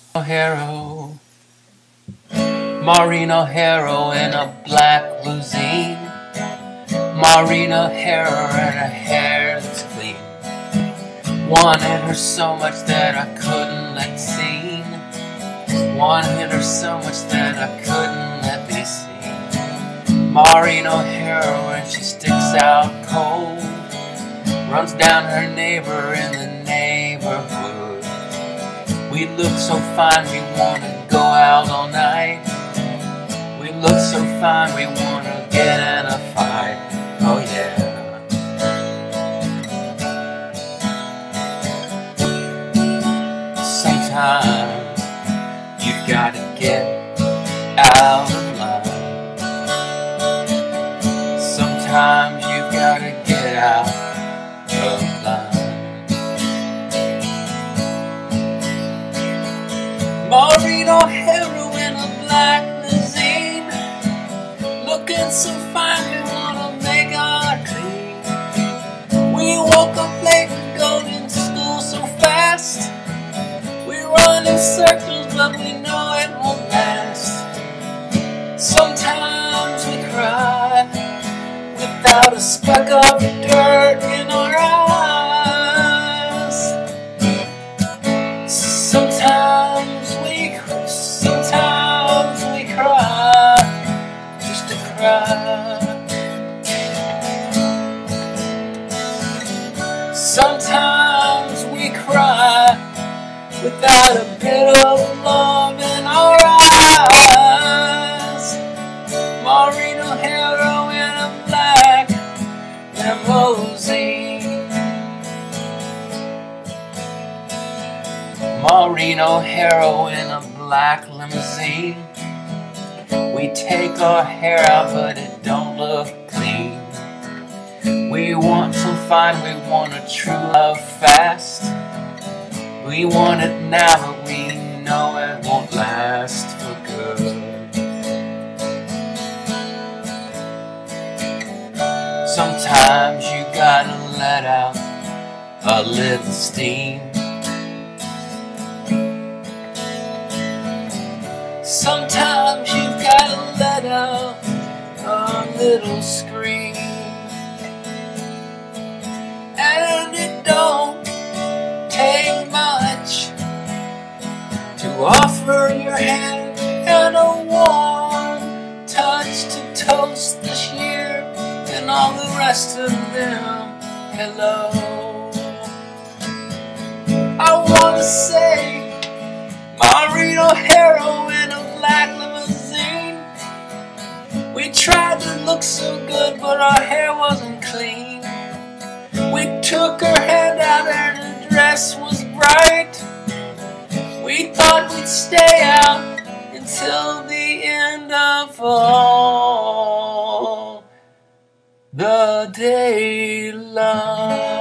O'Hara, Maureen O'Hara in a black limousine. Maureen O'Hara and her hair that's clean. Wanted her so much that I couldn't let seen. Wanted her so much that I couldn't let be seen. Maureen O'Hara when she sticks out cold, runs down her neighbor in the neighborhood. We look so fine we wanna go out all night. We look so fine we wanna get in a fight. Oh yeah. Sometimes you've gotta get out of line. Sometimes you've gotta get out of line. Maureen O'Hara in a black limousine, looking so fine we wanna make our clean. We woke up late and go to school so fast. We run in circles but we know it won't last. Sometimes we cry without a speck of dirt in our eyes. Sometimes we cry just to cry. Sometimes we cry without a bit of love in our eyes. Maureen O'Hara in a black limousine. Maureen O'Hara in a black limousine. We take our hair out but it don't look clean. We want some fine, we want a true love fast. We want it now but we know it won't last for good. Sometimes you gotta let out a little steam. Sometimes you've gotta let out a little scream. And it don't take much to offer your hand and a warm touch to toast this year and all the rest of them. Hello. I wanna say Maureen O'Hara in a black limousine. We tried to look so good but our hair wasn't clean. We took her hand out and her dress was bright. We thought we'd stay out until the end of all the daylight.